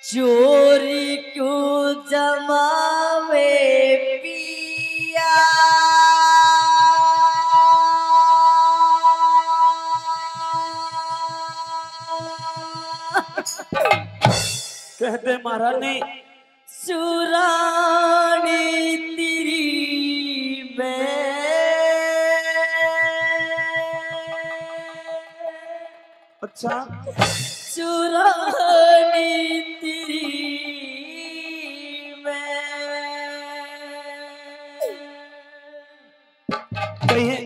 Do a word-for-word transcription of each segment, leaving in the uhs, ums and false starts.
चोरी क्यों जमावे पिया, कहते महारानी चुरानी तेरी मैं, अच्छा चुरानी तेरी मैं, कहिए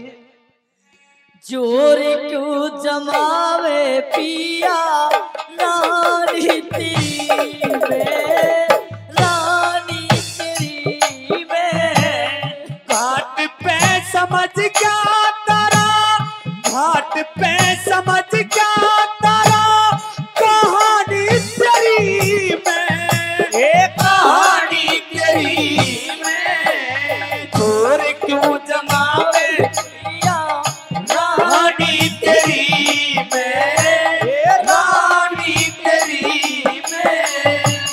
जोर क्यों जमावे पिया रानी तेरी मैं, रानी तेरी मैं। घाट पे समझ क्या तारा, घाट पे समझ क्या तारा, कहानी तेरी मैं, ये कहानी तेरी मैं। चोर क्यों जमावे पिया रानी तेरी मैं, ये रानी तेरी मैं।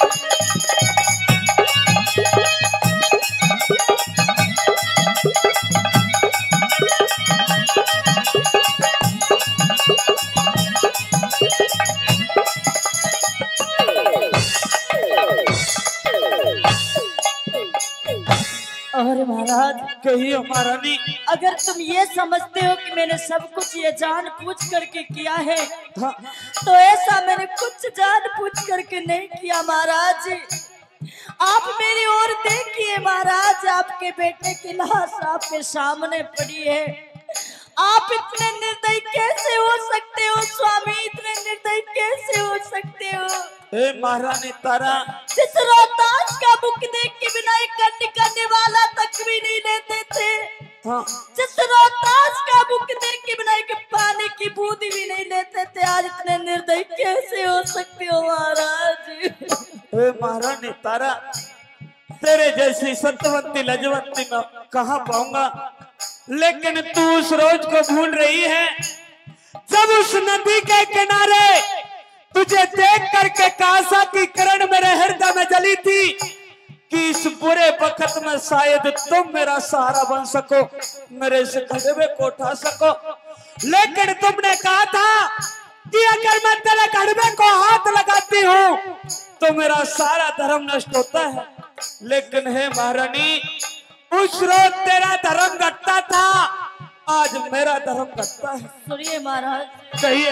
और महाराज कहिए महारानी। अगर तुम ये समझते हो कि मैंने सब कुछ ये जान पूछ करके किया है, हाँ, तो ऐसा मैंने कुछ जान पूछ करके नहीं किया महाराज। आप मेरी ओर देखिए महाराज, आपके बेटे की लाश आपके सामने पड़ी है। आप इतने निर्दयी कैसे हो सकते हो स्वामी, इतने निर्दयी कैसे हो सकते हो? हे महारानी तारा, जिस रोहतास का मुख देख के बिना एक कन्नी करने वाला तक भी नहीं लेते थे, हाँ, जिस रोहतास का मुख देख के बिना एक पानी की बूंदी भी नहीं लेते थे, आज इतने निर्दयी कैसे हो सकते हो महाराज? हे महारानी तारा, तेरे जैसी सत्यवंती लजवंती मैं कहाँ पाऊंगा, लेकिन तू उस रोज को भूल रही है जब उस नदी के किनारे तुझे देख करके कासा की किरण मेरे हृदय में जली थी कि इस बुरे वक्त में शायद तुम मेरा सहारा बन सको, मेरे इस घड़वे को उठा सको। लेकिन तुमने कहा था कि अगर मैं तेरे घड़वे को हाथ लगाती हूँ तो मेरा सारा धर्म नष्ट होता है। लेकिन हे महारानी, उस रोज तेरा धर्म घटता था, आज मेरा धर्म घटता है। सुनिए महाराज, कहिए।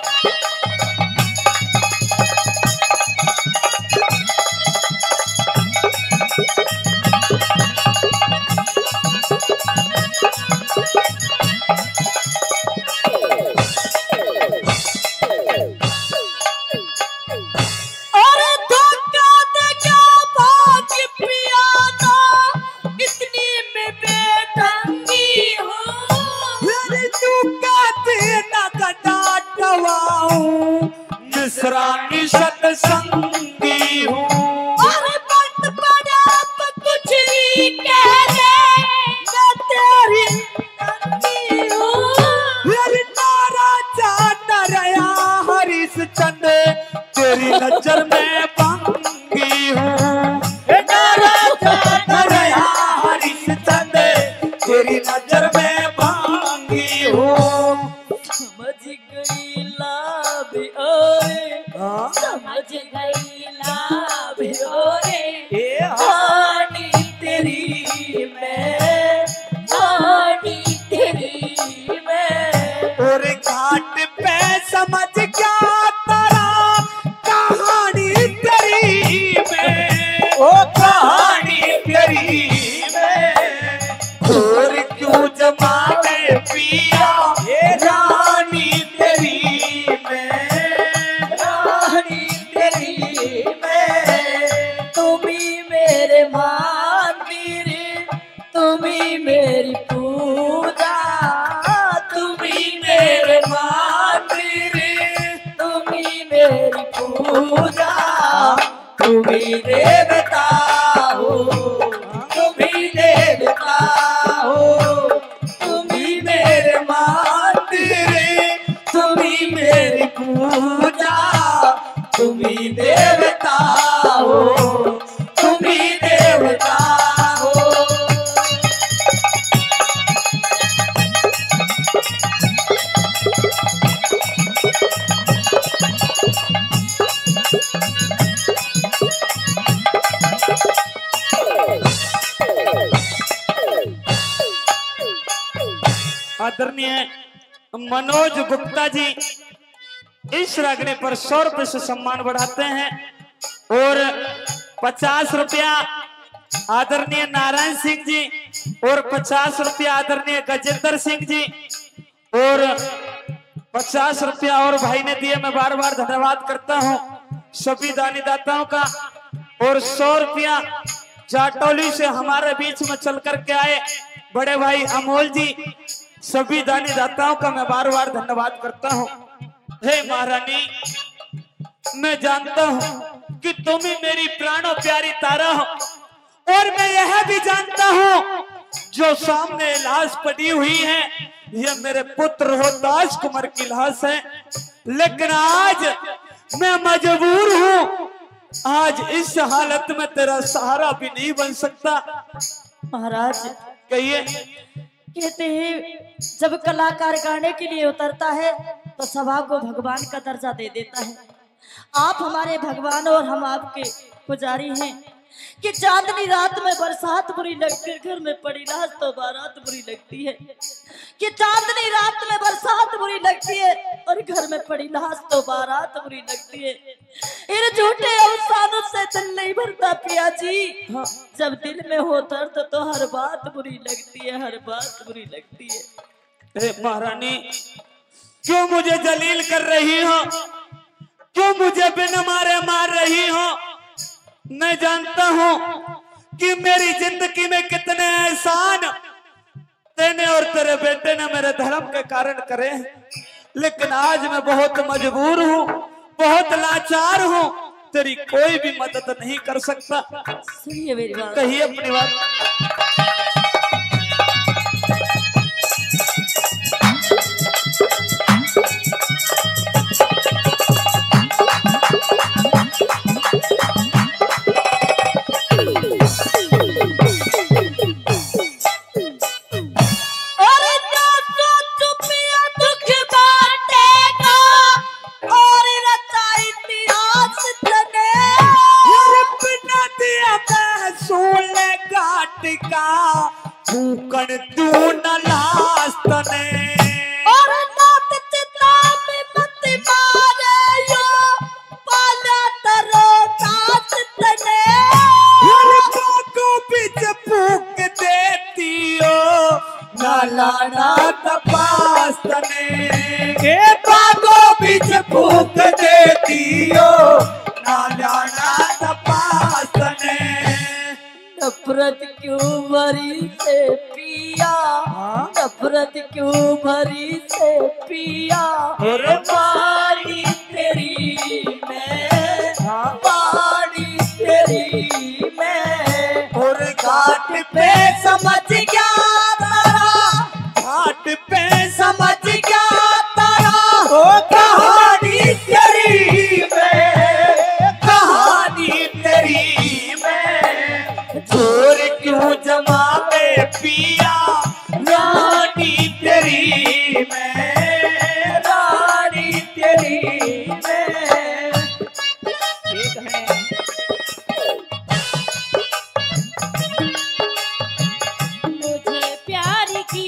मिश्रानी सत्संगी हूँ, अरे मत बड़ा कुछ भी कह दे, मैं तेरी नंदी हूँ। मेरी नारा जाना रया हरिश्चंद, तेरी नजर में बंगी हूँ। नारा जाना रया हरिश्चंद, तेरी नजर में बंगी हूँ। समझ गई लाभ ओरे, हाँ? समझ गई लाभ ओरे, ये हानी तेरी मैं, हानी तेरी मैं। और घाट पे समझ क्या तारा, कहानी तेरी में, ओ कहानी तेरी में। और क्यों जमावे पिया, ये रानी तेरी में, रानी तेरी में। तुम ही मेरे मंदिर, तुम ही मेरी पूजा, तुम ही मेरे मंदिर, तुम ही मेरी पूजा, तुम ही देवता हो, तुम ही देवता हो, तुम ही मेरे मंदिर, तुम ही मेरी पूजा, तुम ही देवता आदरणीय मनोज गुप्ता जी इस रागने पर सौ रुपए से सम्मान बढ़ाते हैं और पचास रुपया आदरणीय नारायण सिंह जी और पचास रुपया आदरणीय गजेंद्र सिंह जी और पचास रुपया और भाई ने दिए। मैं बार बार धन्यवाद करता हूं सभी दानी दाताओं का। और सौ रुपया जाटौली से हमारे बीच में चल करके आए बड़े भाई अमोल जी, सभी दानी दाताओं का मैं बार बार धन्यवाद करता हूं। हे महारानी, मैं जानता हूं कि तुम ही मेरी प्राणों प्यारी तारा हो और मैं यह भी जानता हूं जो सामने लाश पड़ी हुई है यह मेरे पुत्र रोहतास कुमार की लाश है। लेकिन आज मैं मजबूर हूं, आज इस हालत में तेरा सहारा भी नहीं बन सकता। महाराज कहिए। कहते हैं जब कलाकार गाने के लिए उतरता है तो सभा को भगवान का दर्जा दे देता है। आप हमारे भगवान और हम आपके पुजारी हैं कि चांदनी रात में बरसात बुरी लगती है, घर में पड़ी लाश तो बारात बुरी लगती है। कि चांदनी रात में बरसात बुरी लगती है और घर में पड़ी लाश तो बारात बुरी लगती है। इन झूठे अफसानों से दिल नहीं भरता पिया जी। हाँ। जब दिल में हो दर्द तो हर बात बुरी लगती है, हर बात बुरी लगती है। महारानी, क्यों मुझे जलील कर रही हो, क्यों मुझे बिन मारे मार रही हो? मैं जानता हूं कि मेरी जिंदगी में कितने एहसान तेने और तेरे बेटे ने मेरे धर्म के कारण करे, लेकिन आज मैं बहुत मजबूर हूं, बहुत लाचार हूं, तेरी कोई भी मदद नहीं कर सकता। सुनिए मेरी बात। कहिए अपनी बात। लाना तपास तने के बागो बीच फूक देती हो, ना लाना तपास तने। नफरत क्यों भरी से पिया, नफरत क्यों भरी से पिया, और पानी तेरी मैं, पानी तेरी मैं, और घाट पे समझ गया पे समझ गया तारा, ओ कहानी तेरी में, कहानी तेरी में, जोर क्यों जमा में पिया, रानी तेरी में, रानी तेरी में। ठीक है। मुझे प्यार की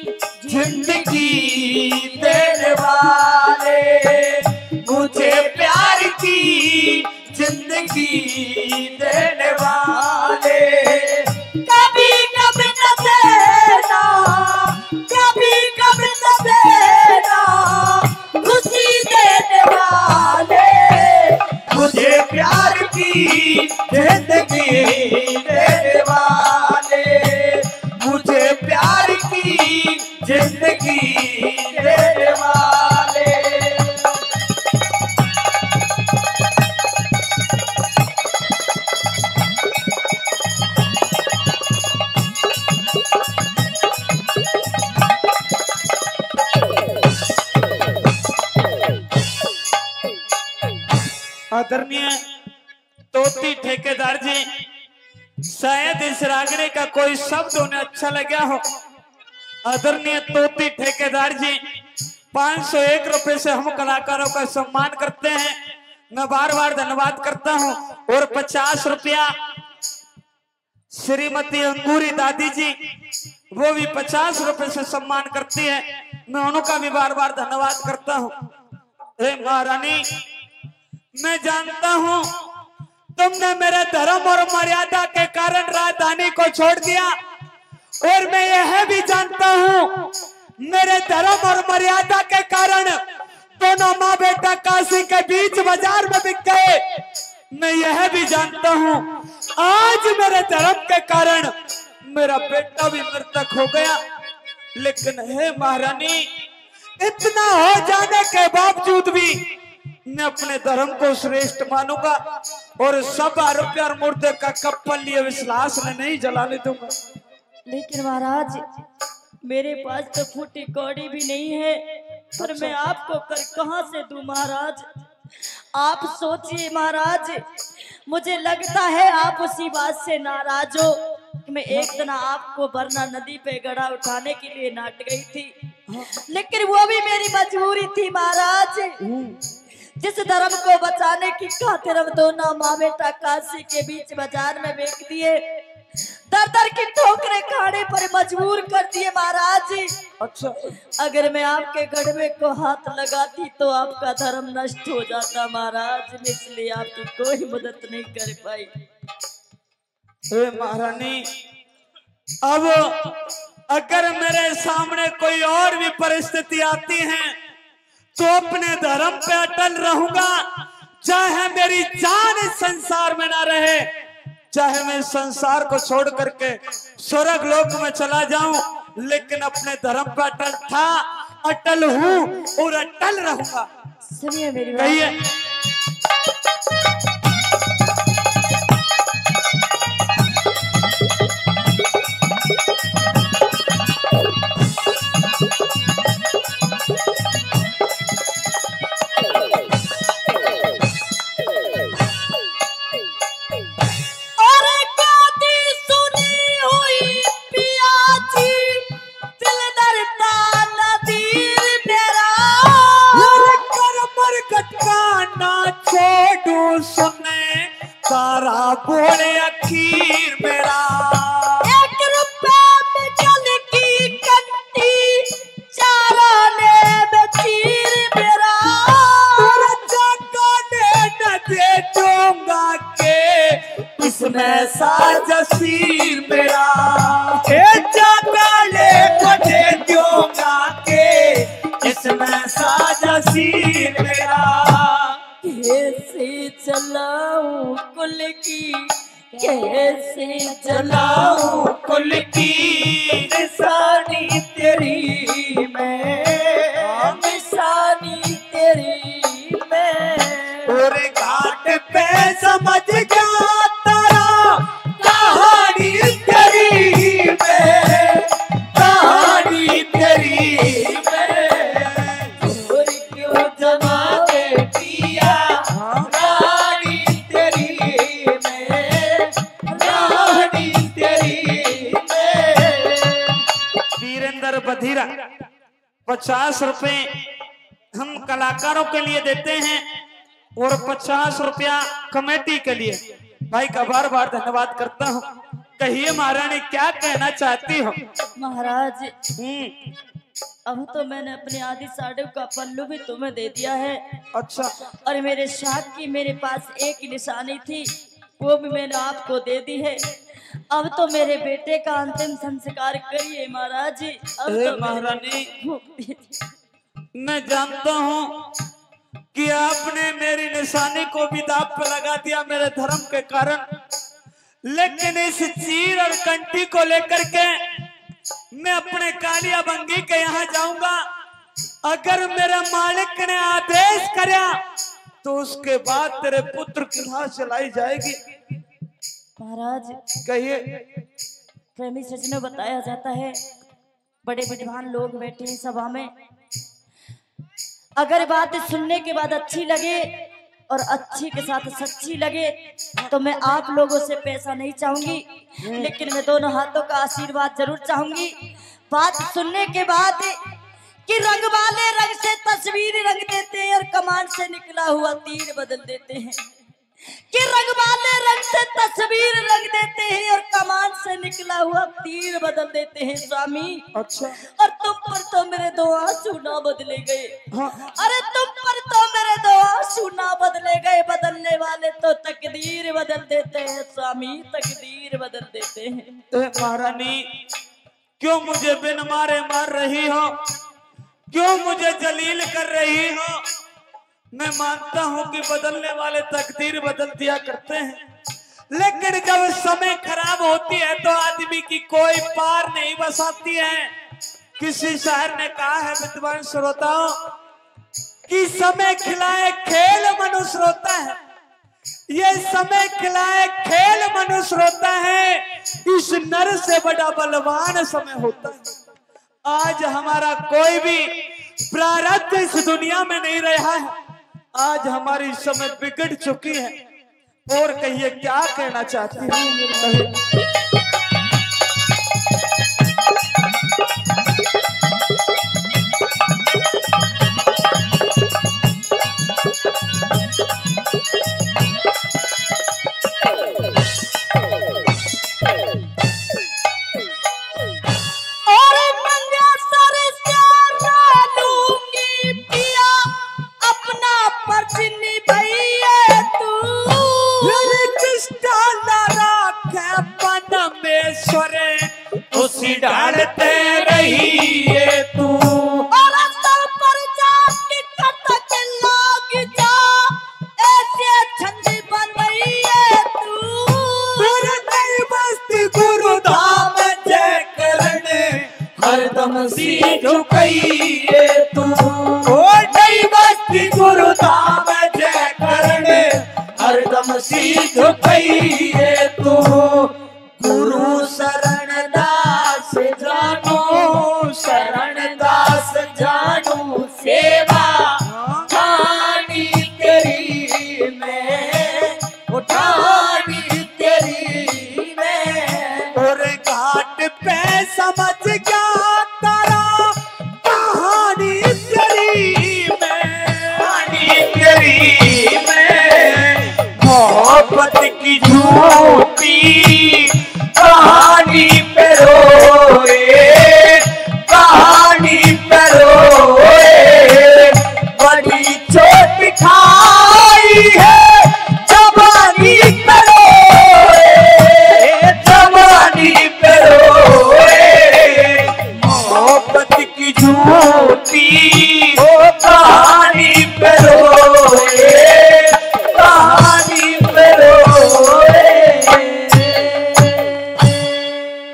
जिंदगी देने वाले, मुझे प्यार की जिंदगी देने वाले, कभी कभी न देना, कभी कभी न देना, खुशी देने वाले, मुझे प्यार की जिंदगी देने वाले, मुझे प्यार की जिंदगी देने वाले। आदरणीय तोती ठेकेदार जी, शायद इस रागने का कोई शब्द उन्हें अच्छा लगा हो। आदरणीय तोती ठेकेदार जी, पाँच सौ एक रुपए से हम कलाकारों का सम्मान करते हैं। मैं बार बार धन्यवाद करता हूं। और पचास रुपया श्रीमती अंगूरी दादी जी, वो भी पचास रुपए से सम्मान करती है। मैं उनका भी बार बार धन्यवाद करता हूँ। हे महारानी, मैं जानता हूँ तुमने मेरे धर्म और मर्यादा के कारण राजधानी को छोड़ दिया, और मैं यह भी जानता हूँ मेरे धर्म और मर्यादा के कारण दोनों माँ बेटा काशी के बीच बाजार में बिक गए। मैं यह भी जानता हूँ आज मेरे धर्म के कारण मेरा बेटा भी मृतक हो गया। लेकिन हे महारानी, इतना हो जाने के बावजूद भी मैं अपने धर्म को श्रेष्ठ मानूंगा और सब आरोपी और मुर्दे का कप्पल लिए विश्वास में नहीं जलाने दूंगा। लेकिन महाराज, मेरे पास तो फूटी कौड़ी भी नहीं है, पर मैं आपको कर कहां से दूं महाराज। आप सोचिए महाराज, मुझे लगता है आप उसी बात से नाराज हो कि मैं एक दिन आपको वरना नदी पे गड़ा उठाने के लिए नाट गई थी, लेकिन वो भी मेरी मजबूरी थी महाराज। जिस धर्म को बचाने की खातिर हम दोनों माँ बेटा काशी के बीच बाजार में बेच दिए, दर दर की ठोकरें खाने पर मजबूर कर दिए महाराज। अच्छा, अगर मैं आपके गढ़वे को हाथ लगाती तो आपका धर्म नष्ट हो जाता महाराज, इसलिए आपकी कोई मदद नहीं कर पाई। हे महारानी, अब अगर मेरे सामने कोई और भी परिस्थिति आती है तो अपने धर्म पे अटल रहूंगा, चाहे मेरी जान इस संसार में ना रहे, चाहे मैं संसार को छोड़ करके स्वर्ग लोक में चला जाऊं, लेकिन अपने धर्म पर अटल था, अटल हूं और अटल रहूंगा। सुनिए मेरी कहिए। तारा बोले अखीर मेरा, एक रुपया में जल की कट्टी चाराने में चीर मेरा, जाने न दे दूंगा के इसमें साजसीर मेरा, जाने न दे दूंगा के इसमें साजसीर मेरा। कैसे चलाऊं कुल की, कैसे चलाऊं कुल की निशानी तेरी मैं, निशानी तेरी मैं, और घाट पे समझ गया तारा कहानी तेरी मैं, कहानी तेरी मैं, और क्यों जमाने पिया रानी तेरी मैं, रानी तेरी मैं। वीरेंद्र बधिरा पचास रुपए हम कलाकारों के लिए देते हैं और पचास रुपया कमेटी के लिए। भाई का बार बार धन्यवाद करता हूँ। कहिए महारानी, क्या कहना चाहती हो? महाराज, हम्म, अब तो मैंने अपनी आधी साड़ियों का पल्लू भी तुम्हें दे दिया है। अच्छा, और मेरे शाख की मेरे पास एक निशानी थी, वो भी मैंने आपको दे दी है। अब तो मेरे बेटे का अंतिम संस्कार करिए महाराज जी। अब अरे तो महारानी, मैं जानता हूँ कि आपने मेरी निशानी को भी दांव पर लगा दिया मेरे धर्म के कारण, लेकिन इस चीर और कंठी को लेकर के मैं अपने कालिया बंगी के यहाँ जाऊंगा। अगर मेरे मालिक ने आदेश करा तो उसके बाद तेरे पुत्र की लाश जलाई जाएगी। महाराज, कहिए। प्रेमी सच में बताया जाता है, बड़े विद्वान लोग बैठे हैं सभा में, अगर बात सुनने के बाद अच्छी लगे और अच्छी के साथ सच्ची लगे तो मैं आप लोगों से पैसा नहीं चाहूंगी, लेकिन मैं दोनों हाथों का आशीर्वाद जरूर चाहूंगी। बात सुनने के बाद कि रंग वाले रंग से तस्वीर रंग देते हैं और कमान से निकला हुआ तीर बदल देते हैं, कि रंग वाले रंग से तस्वीर रंग देते हैं और कमान से निकला हुआ तीर बदल देते हैं स्वामी। अच्छा। और तुम पर तो मेरे दो आंसू ना बदले गए। हाँ। अरे तुम पर तो मेरे दो आंसू ना बदले गए, बदलने वाले तो तकदीर बदल देते हैं स्वामी, तकदीर बदल देते हैं। ए महारानी, क्यों मुझे बिन मारे मार रही हो, क्यों मुझे जलील कर रही हो? मैं मानता हूं कि बदलने वाले तकदीर बदल दिया करते हैं, लेकिन जब समय खराब होती है तो आदमी की कोई पार नहीं बसाती है। किसी शायर ने कहा है विद्वान श्रोताओं कि समय खिलाए खेल मनुष्य रोता है। ये समय खिलाए खेल मनुष्य रोता है, इस नर से बड़ा बलवान समय होता है। आज हमारा कोई भी प्रारब्ध इस दुनिया में नहीं रहा है, आज हमारी समय बिगड़ चुकी है। और कहिए क्या कहना चाहती है? उसी डालते रहिए तू और सब पर जाके कटक लाग जा, ऐसे छंद बनइए तू। तेरे नई बस्ती गुरुधाम जय करने हरदम सी झुकइए तू। ओ नई बस्ती गुरुधाम जय करने हरदम सी झुकइए तू। गुरु शरण दास जानो, शरण दास जानो, सेवा ठानी तेरी मैं, उठानी तेरी मैं। और घाट पे समझ गया तारा कहानी तेरी मैं, कहानी तेरी मैं। मोहब्बत की झूठी कहानी पे रोए, कहानी पे रोए। बड़ी चोट खाई है जवानी पे रोए, जवानी पे रोए। मोहब्बत की झूठी कहानी